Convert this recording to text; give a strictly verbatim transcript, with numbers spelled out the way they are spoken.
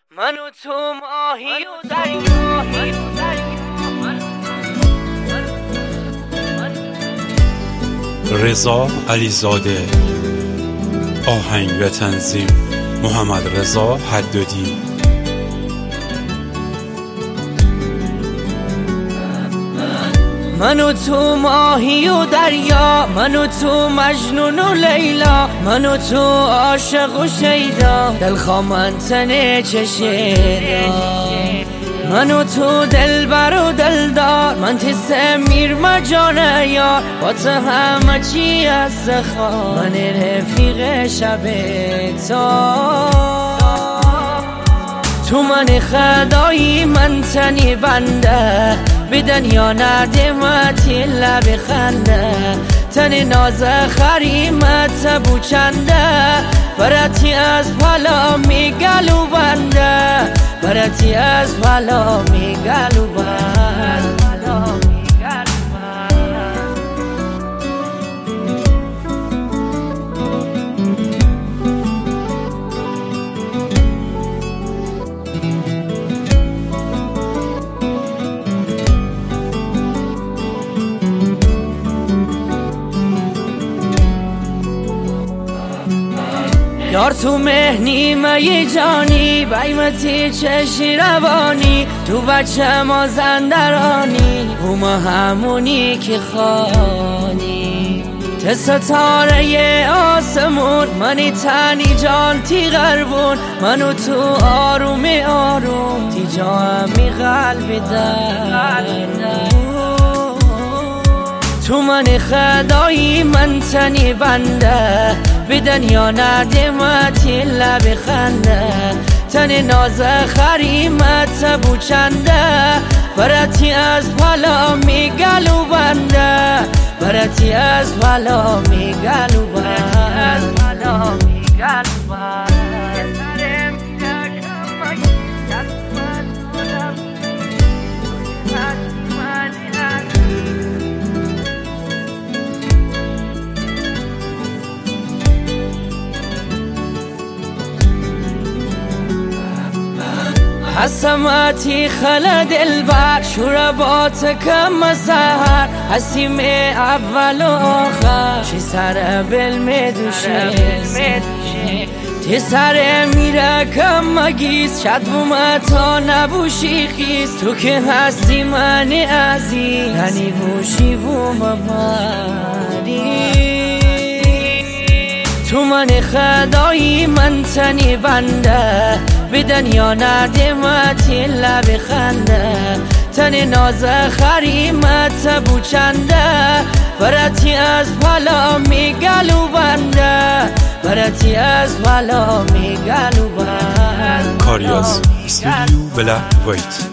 من و تو ماهی و دریا. رضا علیزاده. آهنگ و تنظیم محمد رضا حدادی. من و تو ماهی و دریا، من و تو مجنون و لیلا، من و تو عاشق و شیدا، دلخواه من تنه چشیدا. من و تو دلبر و دلدار، من تسه میر مجانه یار، با تو همه چی از خواه، من رفیق شب تا. تو من خدایی من تنی بنده، به دنیا ندمتی لب خنده، تن ناز خریمت بوچنده، برتی از پلا میگلو بنده، برتی از پلا میگلو بنده. یار تو مهنی مایی جانی، بیمتی چشی روانی، تو بچه ما زندرانی، و ما همونی که خانی. ته ستاره آسمون، منی تنی جان تی غربون، منو تو آروم آروم، تی جا همی قلبی در. تو من خدایی من تنی بنده، به دنیا ندمتی لب خنده، تن ناز خریمت بوچنده، برتی از پلا میگلو بنده، برتی از پلا میگلو بنده. حسماتی خلا دلبر، شوربات کم سهر، حسیم اول و آخر، چی سر بل میدوشه تی سر میره کم مگیز، شد بومتا نبوشی خیز، تو که هستی منی عزیز، هنی بوشی بومباری. تو من خدایی من تنی بنده، به دنیا ندمتی لب خنده، تن ناز خریمت بوچنده، برتی از پلا میگلو بنده، برتی از پلا میگلو بنده. کاریاز استودیو بلک وایت.